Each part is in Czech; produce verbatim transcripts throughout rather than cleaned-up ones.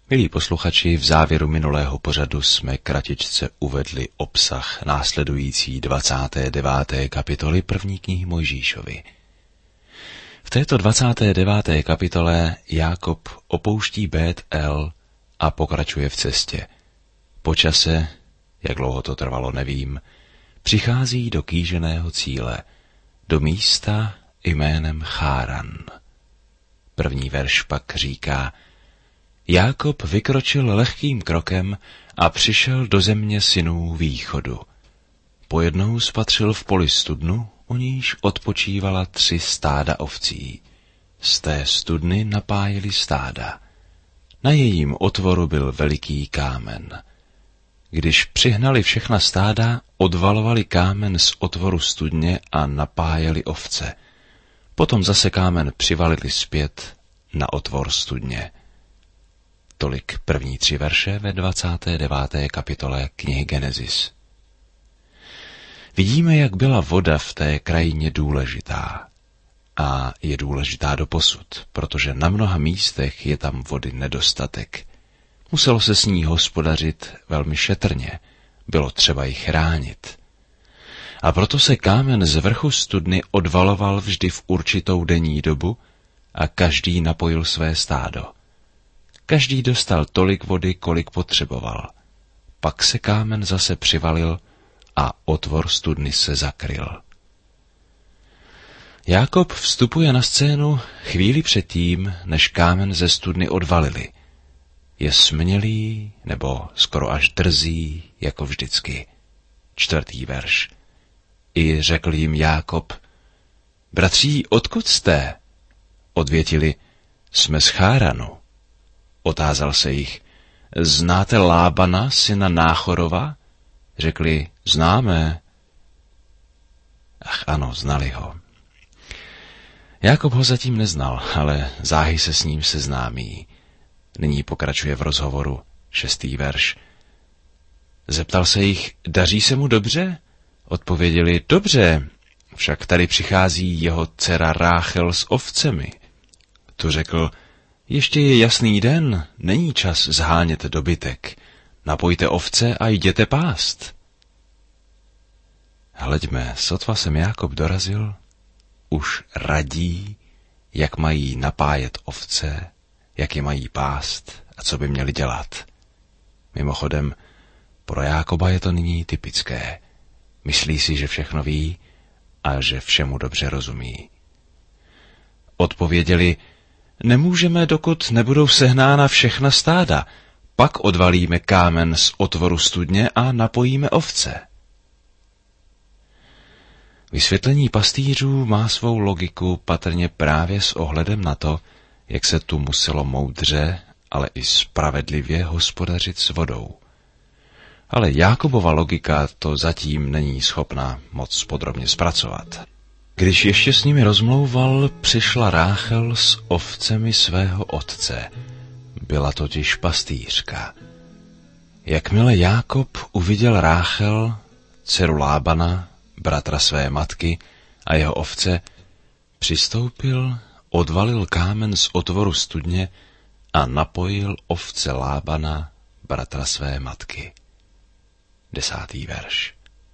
Milí posluchači, v závěru minulého pořadu jsme kratičce uvedli obsah následující dvacáté deváté kapitoly první knihy Mojžíšovy. V této dvacáté deváté kapitole Jákob opouští Bet El a pokračuje v cestě. Po čase, jak dlouho to trvalo, nevím, přichází do kýženého cíle, do místa jménem Cháran. První verš pak říká: Jákob vykročil lehkým krokem a přišel do země synů východu. Pojednou spatřil v poli studnu, u níž odpočívala tři stáda ovcí. Z té studny napájeli stáda. Na jejím otvoru byl veliký kámen. Když přihnali všechna stáda, odvalovali kámen z otvoru studně a napájeli ovce. Potom zase kámen přivalili zpět na otvor studně. Tolik první tři verše ve dvacáté deváté kapitole knihy Genesis. Vidíme, jak byla voda v té krajině důležitá. A je důležitá doposud, protože na mnoha místech je tam vody nedostatek. Muselo se s ní hospodařit velmi šetrně, bylo třeba ji chránit. A proto se kámen z vrchu studny odvaloval vždy v určitou denní dobu a každý napojil své stádo. Každý dostal tolik vody, kolik potřeboval. Pak se kámen zase přivalil a otvor studny se zakryl. Jákob vstupuje na scénu chvíli předtím, než kámen ze studny odvalili. Je smělý, nebo skoro až drzý, jako vždycky. Čtvrtý verš. I řekl jim Jákob: Bratří, odkud jste? Odvětili: Jsme z Cháranu. Otázal se jich: Znáte Lábana, syna Náchorova? Řekli: Známe. Ach ano, znali ho. Jákob ho zatím neznal, ale záhy se s ním seznámí. Nyní pokračuje v rozhovoru, šestý verš. Zeptal se jich: Daří se mu dobře? Odpověděli: Dobře, však tady přichází jeho dcera Ráchel s ovcemi. Tu řekl: Ještě je jasný den, není čas zhánět dobytek. Napojte ovce a jděte pást. Hleďme, sotva jsem Jákob dorazil, už radí, jak mají napájet ovce, jak je mají pást a co by měli dělat. Mimochodem, pro Jákoba je to nyní typické. Myslí si, že všechno ví a že všemu dobře rozumí. Odpověděli: Nemůžeme, dokud nebudou sehnána všechna stáda. Pak odvalíme kámen z otvoru studně a napojíme ovce. Vysvětlení pastýřů má svou logiku patrně právě s ohledem na to, jak se tu muselo moudře, ale i spravedlivě hospodařit s vodou. Ale Jákobova logika to zatím není schopna moc podrobně zpracovat. Když ještě s nimi rozmlouval, přišla Ráchel s ovcemi svého otce. Byla totiž pastýřka. Jakmile Jákob uviděl Ráchel, dceru Lábana, bratra své matky a jeho ovce, přistoupil, odvalil kámen z otvoru studně a napojil ovce Lábana, bratra své matky. Desátý verš.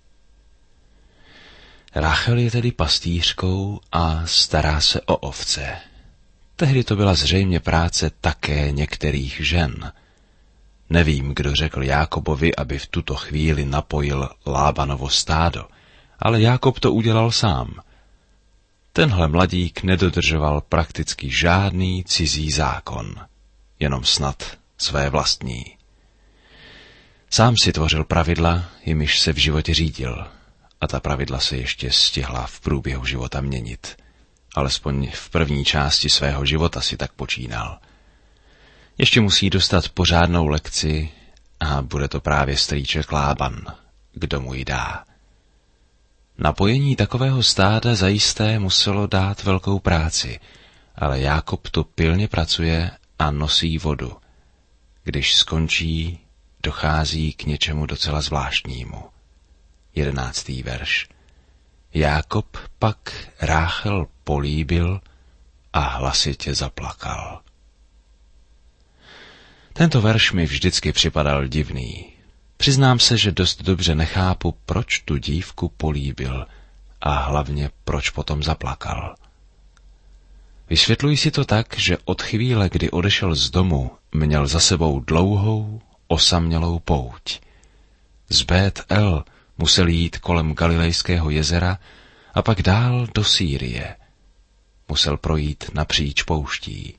Ráchel je tedy pastýřkou a stará se o ovce. Tehdy to byla zřejmě práce také některých žen. Nevím, kdo řekl Jákobovi, aby v tuto chvíli napojil Lábanovo stádo, ale Jákob to udělal sám. Tenhle mladík nedodržoval prakticky žádný cizí zákon, jenom snad své vlastní. Sám si tvořil pravidla, jimiž se v životě řídil, a ta pravidla se ještě stihla v průběhu života měnit. Alespoň v první části svého života si tak počínal. Ještě musí dostat pořádnou lekci a bude to právě strýček Lában, kdo mu ji dá. Napojení takového stáda zajisté muselo dát velkou práci, ale Jákob tu pilně pracuje a nosí vodu. Když skončí, dochází k něčemu docela zvláštnímu. Jedenáctý verš. Jákob pak Ráchel políbil a hlasitě zaplakal. Tento verš mi vždycky připadal divný. Přiznám se, že dost dobře nechápu, proč tu dívku políbil a hlavně proč potom zaplakal. Vysvětluji si to tak, že od chvíle, kdy odešel z domu, měl za sebou dlouhou, osamělou pouť. Z Bet-El musel jít kolem Galilejského jezera a pak dál do Sýrie. Musel projít napříč pouští.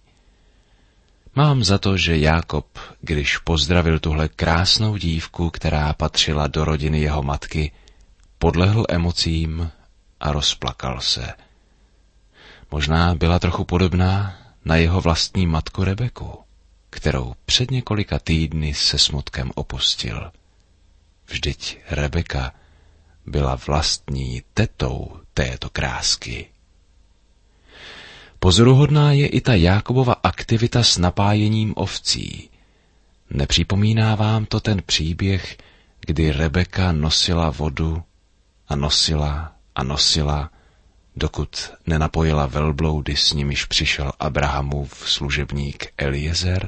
Mám za to, že Jákob, když pozdravil tuhle krásnou dívku, která patřila do rodiny jeho matky, podlehl emocím a rozplakal se. Možná byla trochu podobná na jeho vlastní matku Rebeku, kterou před několika týdny se smutkem opustil. Vždyť Rebeka byla vlastní tetou této krásky. Pozoruhodná je i ta Jákobova aktivita s napájením ovcí. Nepřipomíná vám to ten příběh, kdy Rebeka nosila vodu a nosila a nosila, dokud nenapojila velbloudy, s nimiž přišel Abrahamův služebník Eliezer?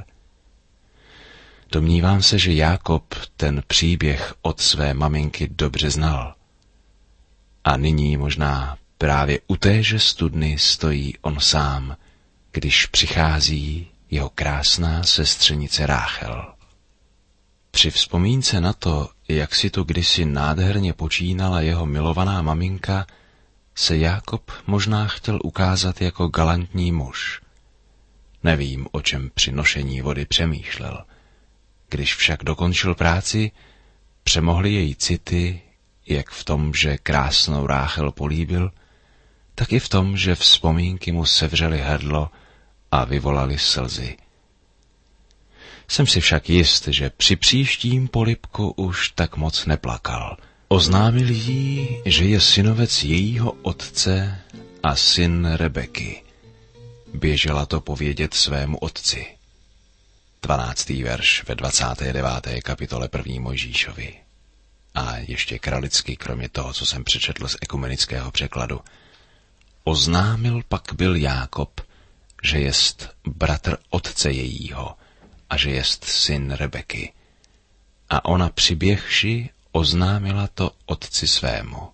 Domnívám se, že Jákob ten příběh od své maminky dobře znal. A nyní možná právě u téže studny stojí on sám, když přichází jeho krásná sestřenice Ráchel. Při vzpomínce na to, jak si tu kdysi nádherně počínala jeho milovaná maminka, se Jákob možná chtěl ukázat jako galantní muž. Nevím, o čem při nošení vody přemýšlel. Když však dokončil práci, přemohly její city, jak v tom, že krásnou Ráchel políbil, tak i v tom, že vzpomínky mu sevřely hrdlo a vyvolaly slzy. Jsem si však jist, že při příštím polibku už tak moc neplakal. Oznámil jí, že je synovec jejího otce a syn Rebeky. Běžela to povědět svému otci. dvanáctý verš ve dvacáté deváté kapitole první Mojžíšovi. A ještě kralicky, kromě toho, co jsem přečetl z ekumenického překladu. Oznámil pak byl Jákob, že jest bratr otce jejího a že jest syn Rebeky. A ona přiběhši oznámila to otci svému.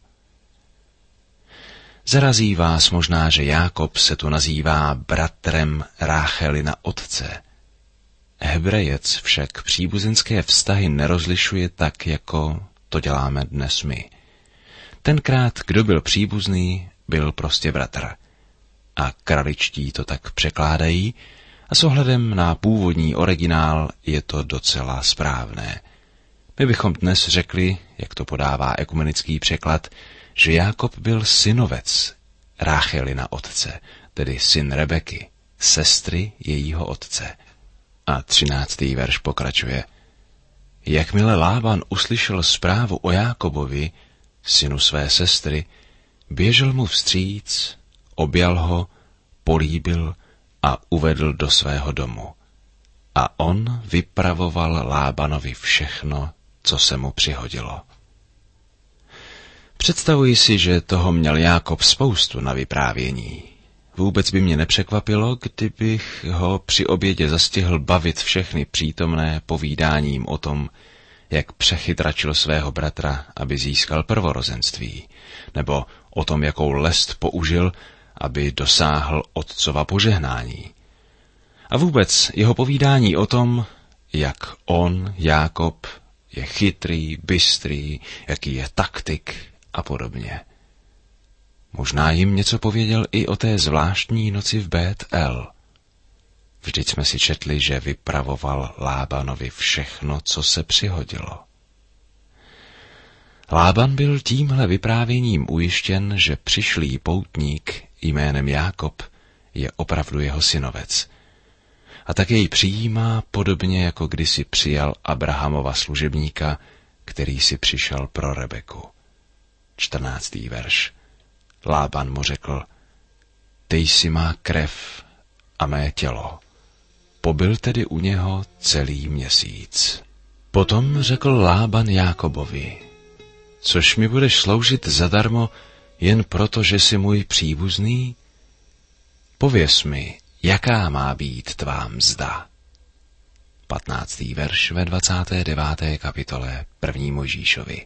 Zarazí vás možná, že Jákob se tu nazývá bratrem Ráchelina otce. Hebrejec však příbuzenské vztahy nerozlišuje tak, jako to děláme dnes my. Tenkrát, kdo byl příbuzný, byl prostě bratr. A kraličtí to tak překládají a s ohledem na původní originál je to docela správné. My bychom dnes řekli, jak to podává ekumenický překlad, že Jákob byl synovec Ráchelina otce, tedy syn Rebeky, sestry jejího otce. A třináctý verš pokračuje. Jakmile Lában uslyšel zprávu o Jákobovi, synu své sestry, běžel mu vstříc, objal ho, políbil a uvedl do svého domu. A on vypravoval Lábanovi všechno, co se mu přihodilo. Představuji si, že toho měl Jákob spoustu na vyprávění. Vůbec by mě nepřekvapilo, kdybych ho při obědě zastihl bavit všechny přítomné povídáním o tom, jak přechytračil svého bratra, aby získal prvorozenství, nebo o tom, jakou lest použil, aby dosáhl otcova požehnání. A vůbec jeho povídání o tom, jak on, Jákob, je chytrý, bystrý, jaký je taktik a podobně. Možná jim něco pověděl i o té zvláštní noci v Bet-El. Vždyť jsme si četli, že vypravoval Lábanovi všechno, co se přihodilo. Lában byl tímhle vyprávěním ujištěn, že přišlý poutník jménem Jákob je opravdu jeho synovec. A tak jej přijímá podobně, jako kdysi přijal Abrahamova služebníka, který si přišel pro Rebeku. čtrnáctý verš. Lában mu řekl, ty jsi má krev a mé tělo. Pobyl tedy u něho celý měsíc. Potom řekl Lában Jákobovi, což mi budeš sloužit zadarmo jen proto, že jsi můj příbuzný? Pověz mi, jaká má být tvá mzda. patnáctý verš ve dvacáté deváté kapitole první Mojžíšovi.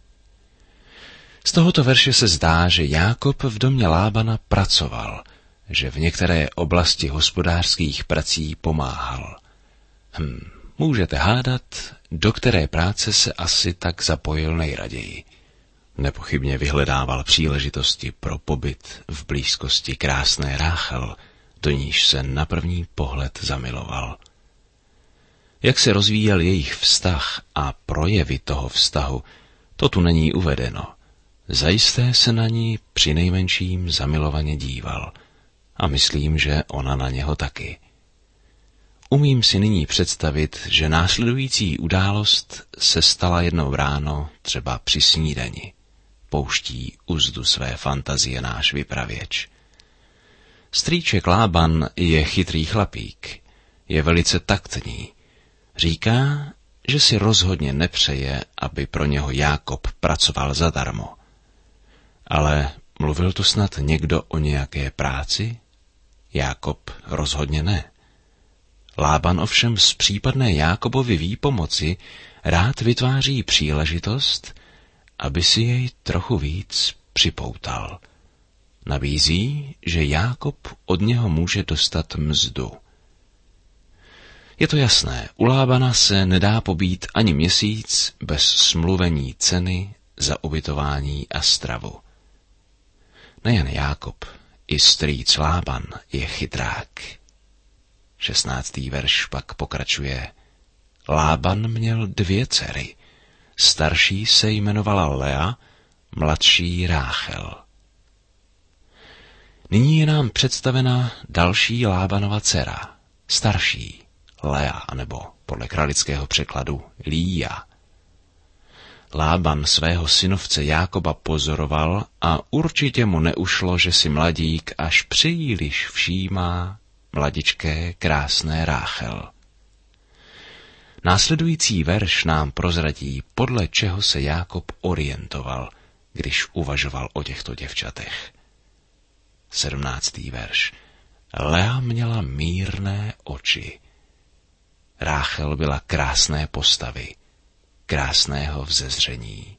Z tohoto verše se zdá, že Jákob v domě Lábana pracoval, že v některé oblasti hospodářských prací pomáhal. Hm, můžete hádat, do které práce se asi tak zapojil nejraději. Nepochybně vyhledával příležitosti pro pobyt v blízkosti krásné Ráchel, do níž se na první pohled zamiloval. Jak se rozvíjel jejich vztah a projevy toho vztahu, to tu není uvedeno. Zajisté se na ní přinejmenším zamilovaně díval a myslím, že ona na něho taky. Umím si nyní představit, že následující událost se stala jednou ráno, třeba při snídani. Pouští uzdu své fantazie náš vypravěč. Strýček Lában je chytrý chlapík, je velice taktní. Říká, že si rozhodně nepřeje, aby pro něho Jákob pracoval zadarmo. Ale mluvil tu snad někdo o nějaké práci? Jákob rozhodně ne. Lában ovšem z případné Jákobovy výpomoci rád vytváří příležitost, aby si jej trochu víc připoutal. Nabízí, že Jákob od něho může dostat mzdu. Je to jasné, u Lábana se nedá pobít ani měsíc bez smluvení ceny za ubytování a stravu. Nejen Jákob, i strýc Lában je chytrák. šestnáctý verš pak pokračuje. Lában měl dvě dcery. Starší se jmenovala Lea, mladší Ráchel. Nyní je nám představena další Lábanova dcera, starší Lea, nebo podle kralického překladu Lía. Lában svého synovce Jákoba pozoroval a určitě mu neušlo, že si mladík až příliš všímá mladičké krásné Ráchel. Následující verš nám prozradí, podle čeho se Jákob orientoval, když uvažoval o těchto děvčatech. sedmnáctý verš. Lea měla mírné oči. Ráchel byla krásné postavy, krásného vzezření.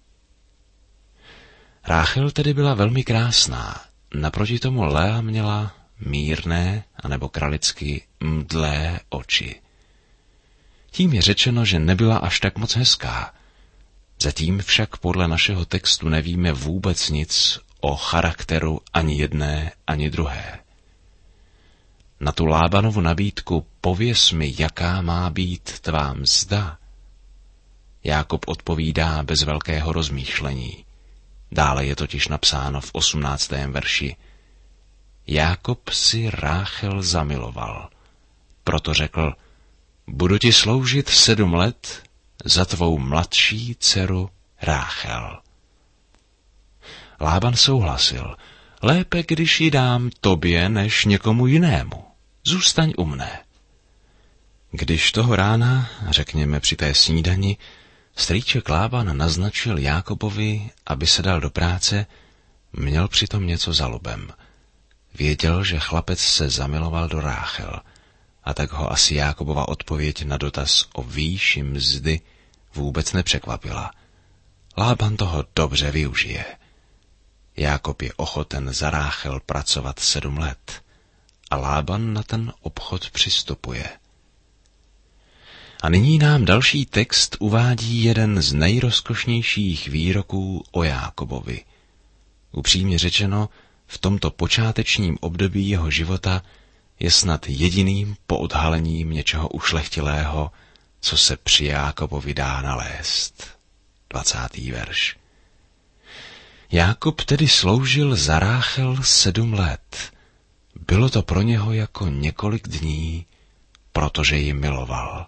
Ráchel tedy byla velmi krásná, naproti tomu Lea měla mírné, anebo kralicky mdlé oči. Tím je řečeno, že nebyla až tak moc hezká. Zatím však podle našeho textu nevíme vůbec nic o charakteru ani jedné, ani druhé. Na tu Lábanovu nabídku pověz mi, jaká má být tvá mzda. Jákob odpovídá bez velkého rozmýšlení. Dále je totiž napsáno v osmnáctém verši. Jákob si Ráchel zamiloval, proto řekl, budu ti sloužit sedm let za tvou mladší dceru Ráchel. Lában souhlasil, lépe, když ji dám tobě, než někomu jinému. Zůstaň u mne. Když toho rána, řekněme při té snídani, strýček Lában naznačil Jákobovi, aby se dal do práce, měl přitom něco za lubem. Věděl, že chlapec se zamiloval do Ráchel, a tak ho asi Jákobova odpověď na dotaz o výši mzdy vůbec nepřekvapila. Lában toho dobře využije. Jákob je ochoten za Ráchel pracovat sedm let a Lában na ten obchod přistupuje. A nyní nám další text uvádí jeden z nejrozkošnějších výroků o Jákobovi. Upřímně řečeno, v tomto počátečním období jeho života je snad jediným poodhalením něčeho ušlechtilého, co se při Jákobovi dá nalézt. dvacátý verš. Jákob tedy sloužil za Ráchel sedm let. Bylo to pro něho jako několik dní, protože ji miloval.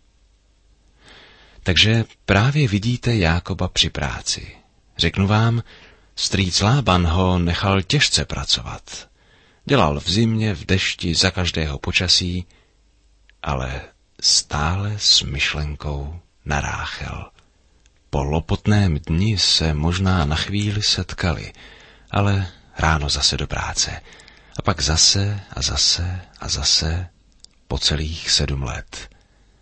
Takže právě vidíte Jákoba při práci. Řeknu vám, strýc Lában ho nechal těžce pracovat. Dělal v zimě, v dešti, za každého počasí, ale stále s myšlenkou na Ráchel. Po lopotném dni se možná na chvíli setkali, ale ráno zase do práce. A pak zase a zase a zase po celých sedm let.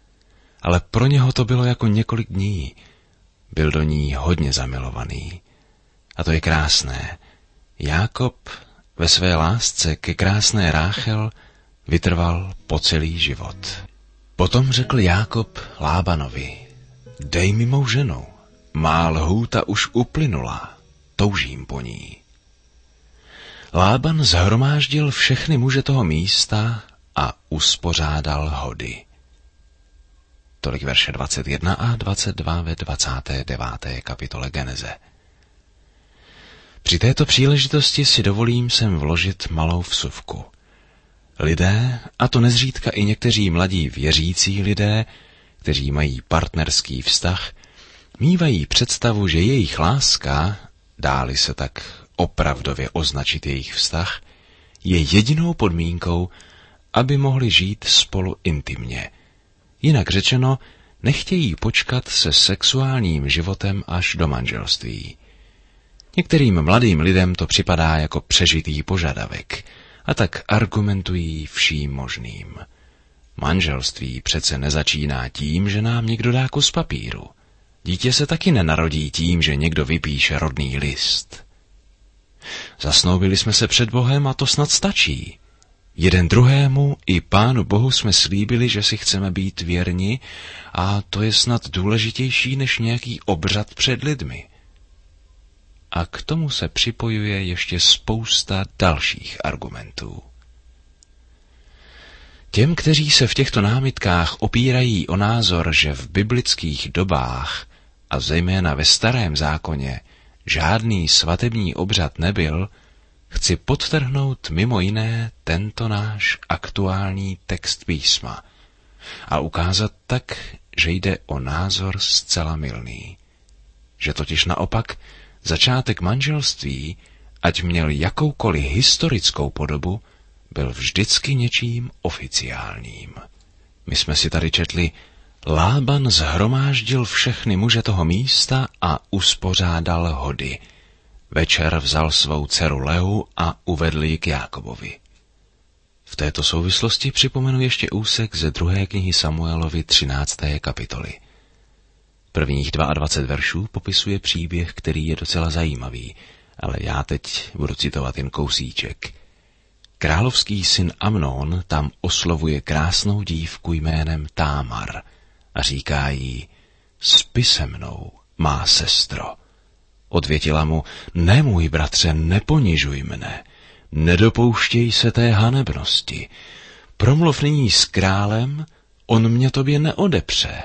ale pro něho to bylo jako několik dní. Byl do ní hodně zamilovaný. A to je krásné. Jákob ve své lásce ke krásné Ráchel vytrval po celý život. Potom řekl Jákob Lábanovi: dej mi mou ženu, má lhůta už uplynula, toužím po ní. Lában shromáždil všechny muže toho místa a uspořádal hody. Tolik verše dvacet jedna a dvacet dva ve dvacáté deváté kapitole Geneze. Při této příležitosti si dovolím sem vložit malou vsuvku. Lidé, a to nezřídka i někteří mladí věřící lidé, kteří mají partnerský vztah, mívají představu, že jejich láska, dáli se tak opravdově označit jejich vztah, je jedinou podmínkou, aby mohli žít spolu intimně. Jinak řečeno, nechtějí počkat se sexuálním životem až do manželství. Některým mladým lidem to připadá jako přežitý požadavek a tak argumentují vším možným. Manželství přece nezačíná tím, že nám někdo dá kus papíru. Dítě se taky nenarodí tím, že někdo vypíše rodný list. Zasnoubili jsme se před Bohem a to snad stačí. Jeden druhému i Pánu Bohu jsme slíbili, že si chceme být věrni a to je snad důležitější než nějaký obřad před lidmi. A k tomu se připojuje ještě spousta dalších argumentů. Těm, kteří se v těchto námitkách opírají o názor, že v biblických dobách a zejména ve Starém zákoně žádný svatební obřad nebyl, chci podtrhnout mimo jiné tento náš aktuální text písma a ukázat tak, že jde o názor zcela mylný. Že totiž naopak začátek manželství, ať měl jakoukoliv historickou podobu, byl vždycky něčím oficiálním. My jsme si tady četli: Lában shromáždil všechny muže toho místa a uspořádal hody. Večer vzal svou dceru Leu a uvedl ji k Jákobovi. V této souvislosti připomenu ještě úsek ze druhé knihy Samuelovi třinácté kapitoly. Prvních dvacet dva veršů popisuje příběh, který je docela zajímavý, ale já teď budu citovat jen kousíček. Královský syn Amnón tam oslovuje krásnou dívku jménem Támar a říká jí: spi se mnou, má sestro. Odvětila mu: ne, můj bratře, neponižuj mne, nedopouštěj se té hanebnosti. Promluv nyní s králem, on mě tobě neodepře.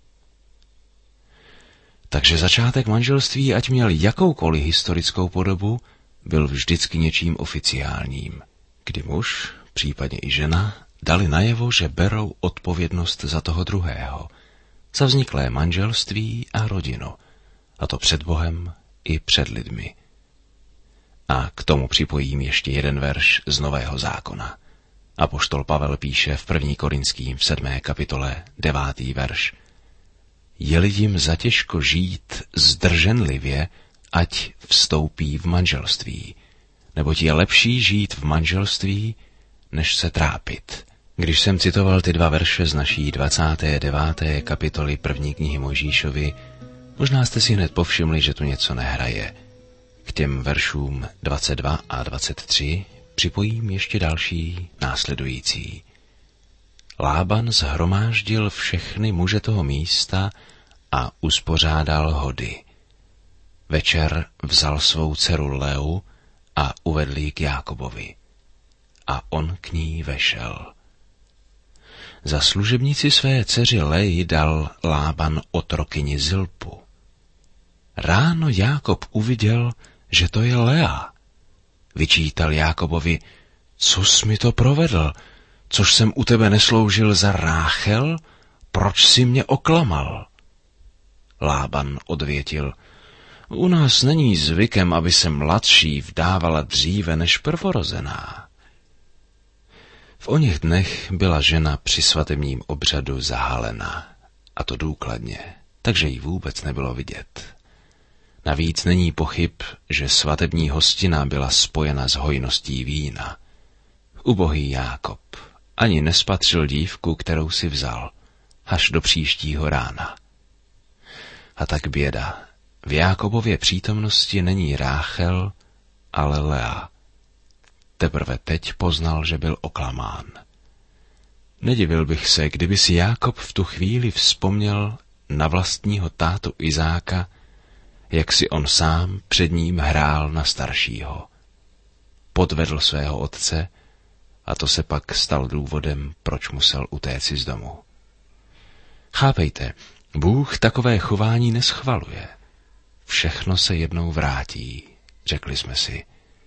Takže začátek manželství, ať měl jakoukoliv historickou podobu, byl vždycky něčím oficiálním, kdy muž, případně i žena, dali najevo, že berou odpovědnost za toho druhého, za vzniklé manželství a rodinu, a to před Bohem i před lidmi. A k tomu připojím ještě jeden verš z Nového zákona. Apoštol Pavel píše v první Korinským v sedmé kapitole devátý verš: je-li jim zatěžko žít zdrženlivě, ať vstoupí v manželství, neboť je lepší žít v manželství, než se trápit. Když jsem citoval ty dva verše z naší dvacáté deváté kapitoly první knihy Mojžíšovi, možná jste si hned povšimli, že tu něco nehraje. K těm veršům dvacet dva a dvacet tři připojím ještě další následující. Lában shromáždil všechny muže toho místa a uspořádal hody. Večer vzal svou dceru Leu a uvedl ji k Jákobovi. A on k ní vešel. Za služebnici své dceři Leji dal Lában otrokyni Zilpu. Ráno Jákob uviděl, že to je Lea. Vyčítal Jákobovi: co jsi mi to provedl? Což jsem u tebe nesloužil za Ráchel? Proč jsi mě oklamal? Lában odvětil: u nás není zvykem, aby se mladší vdávala dříve než prvorozená. V oněch dnech byla žena při svatebním obřadu zahalena, a to důkladně, takže ji vůbec nebylo vidět. Navíc není pochyb, že svatební hostina byla spojena s hojností vína. Ubohý Jákob ani nespatřil dívku, kterou si vzal. až do příštího rána. A tak běda. V Jákobově přítomnosti není Ráchel, ale Lea. Teprve teď poznal, že byl oklamán. Nedivil bych se, kdyby si Jákob v tu chvíli vzpomněl na vlastního tátu Izáka, jak si on sám před ním hrál na staršího. Podvedl svého otce a to se pak stal důvodem, proč musel utéci z domu. Chápejte, Bůh takové chování neschvaluje. Všechno se jednou vrátí, řekli jsme si.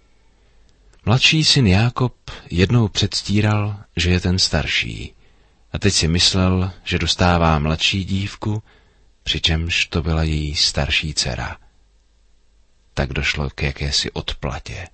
Mladší syn Jákob jednou předstíral, že je ten starší, a teď si myslel, že dostává mladší dívku, přičemž to byla její starší dcera. Tak došlo k jakési odplatě.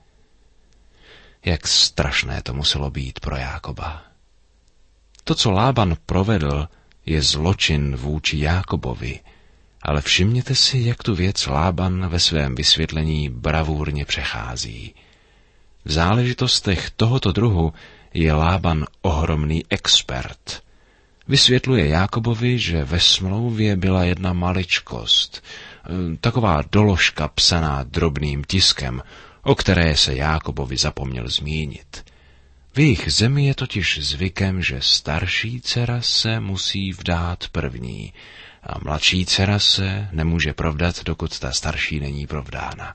Jak strašné to muselo být pro Jákoba. To, co Lában provedl, je zločin vůči Jákobovi, ale všimněte si, jak tu věc Lában ve svém vysvětlení bravurně přechází. V záležitostech tohoto druhu je Lában ohromný expert. Vysvětluje Jákobovi, že ve smlouvě byla jedna maličkost, taková doložka psaná drobným tiskem, o které se Jákobovi zapomněl zmínit. V jejich zemi je totiž zvykem, že starší dcera se musí vdát první a mladší dcera se nemůže provdat, dokud ta starší není provdána.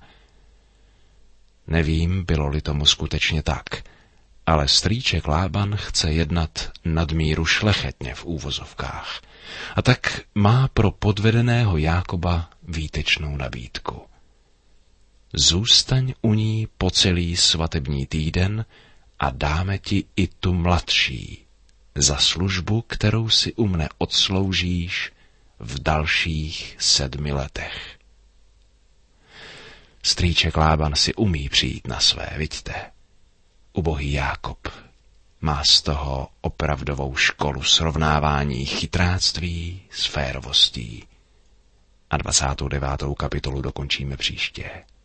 Nevím, bylo-li tomu skutečně tak, ale strýček Lában chce jednat nadmíru šlechetně v úvozovkách a tak má pro podvedeného Jákoba výtečnou nabídku. Zůstaň u ní po celý svatební týden a dáme ti i tu mladší za službu, kterou si u mne odsloužíš v dalších sedmi letech. Strýček Lában si umí přijít na své, viďte. Ubohý Jákob má z toho opravdovou školu srovnávání chytráctví s férovostí. A dvacátou devátou kapitolu dokončíme příště.